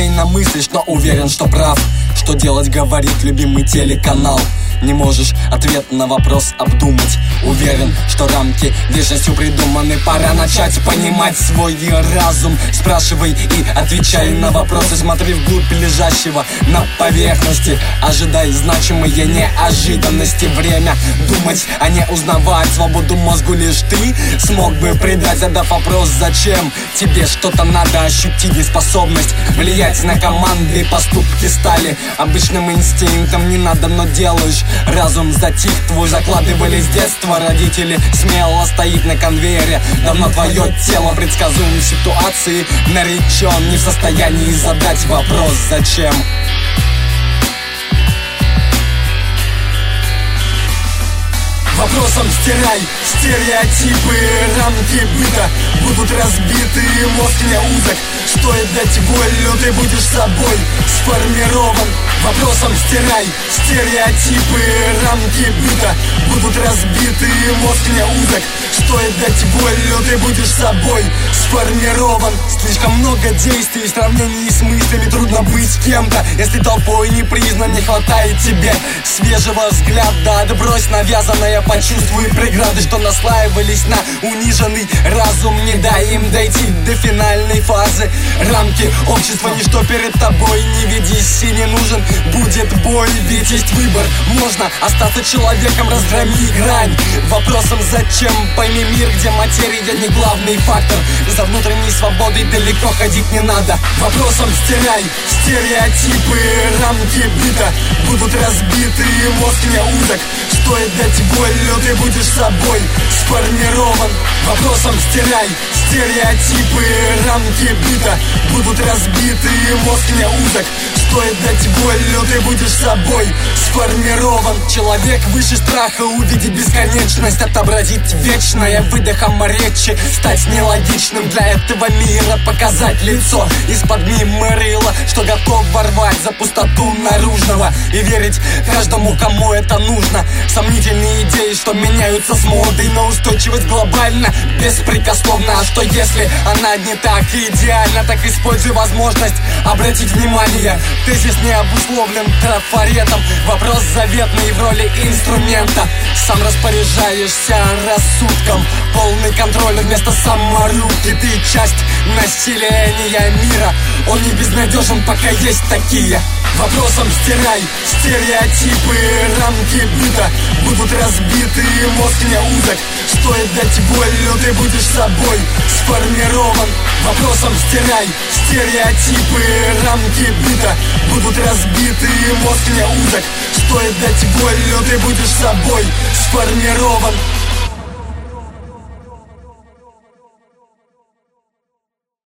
рассеянно мыслишь, но уверен, что прав. Что делать, говорит любимый телеканал. Не можешь ответ на вопрос обдумать. Уверен, что рамки вечностью придуманы. Пора начать понимать свой разум. Спрашивай и отвечай на вопросы. Смотри вглубь лежащего на поверхности. Ожидай значимые неожиданности. Время думать, а не узнавать. Свободу мозгу лишь ты смог бы придать, задав вопрос: зачем тебе что-то надо? Ощутить неспособность влиять на команды и поступки стали обычным инстинктом. Не надо, но делаешь. Разум затих, твой закладывали с детства. Родители смело стоит на конвейере. Давно твое тело предсказуем ситуации. Наречен, не в состоянии задать вопрос: зачем? Вопросом стирай стереотипы, рамки быта будут разбиты, мозг не узок. Стоит дать волю, ты будешь собой сформирован. Вопросом стирай стереотипы, рамки быта будут разбиты, мозг не узок. Стоит дать волю, ты будешь собой сформирован. Слишком много действий в сравнении с мыслями. Трудно быть кем-то, если толпой не признан. Не хватает тебе свежего взгляда. Отбрось навязанное, почувствуй преграды, что наслаивались на униженный разум. Не дай им дойти до финальной фазы. Рамки общества ничто перед тобой. Не ведись, и не нужен будет бой. Ведь есть выбор, можно остаться человеком. Разгроми грань вопросом зачем. Пойми мир, где материя не главный фактор. За внутренней свободой далеко ходить не надо. Вопросом стирай стереотипы, рамки быта будут разбиты, мозг не узок. Стоит дать волю, ты будешь собой сформирован. Вопросом стирай стереотипы, рамки быта будут разбиты, мозг не узок. Стоит дать волю, ты будешь собой сформирован. Человек выше страха увидеть бесконечность, отобразить вечное выдохом речи, стать нелогичным для этого мира, показать лицо из-под мимо рыла, что готов ворвать за пустоту наружного и верить каждому, кому это нужно. Сомнительные идеи, что меняются с модой, но устойчивость глобальна, беспрекословна. А что если она не так идеальна? Так используй возможность обратить внимание. Тезис не обусловлен трафаретом. Вопрос заветный в роли инструмента. Сам распоряжаешься рассудком. Полный контроль вместо саморуки. Ты часть населения мира. Он не безнадежен, пока есть такие. Вопросом стирай стереотипы, рамки быта будут разбиты, мозг не узок. Стоит дать волю, ты будешь собой сформирован. Вопросом стирай стереотипы, рамки быта будут разбиты, мозг не узок. Стоит дать волю, ты будешь собой сформирован.